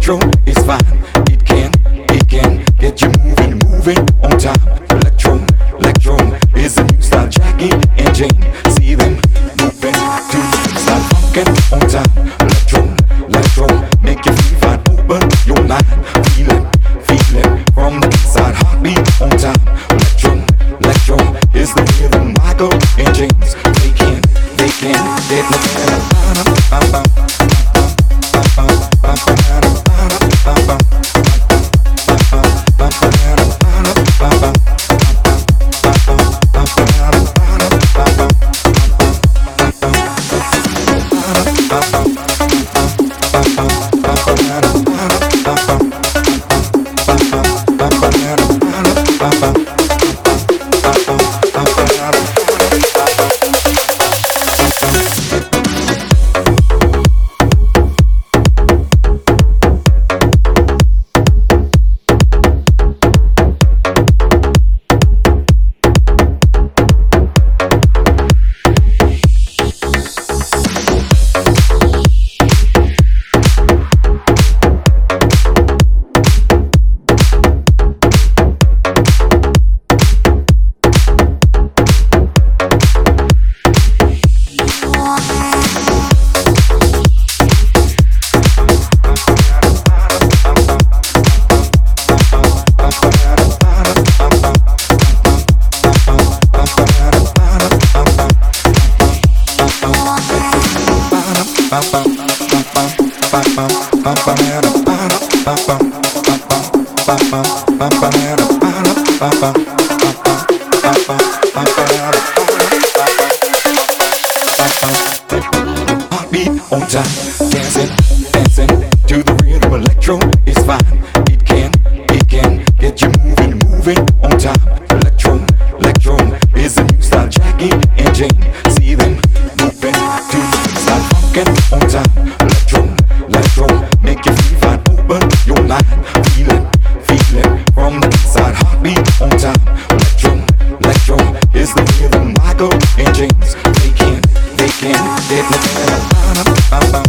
electro is fine. It can get you moving on time. Electro is a new style. Jackie and Jane, see them moving to the style. Funkin' on time. Electro, make you feel fine. Open your mind, feel it from the inside. Heartbeat on time. Electro is the rhythm. Michael and James, they can get heartbeat on time. Dancing to the rhythm. Electro is fine. It can get you moving on time. Electro is a new style. Jackie and Jane, see them moving to the style. Funkin' on time. Electro, make you feel fine. Open your mind, feel it from the inside. Heartbeat on time. Electro is the rhythm. Michael and James, they can get it.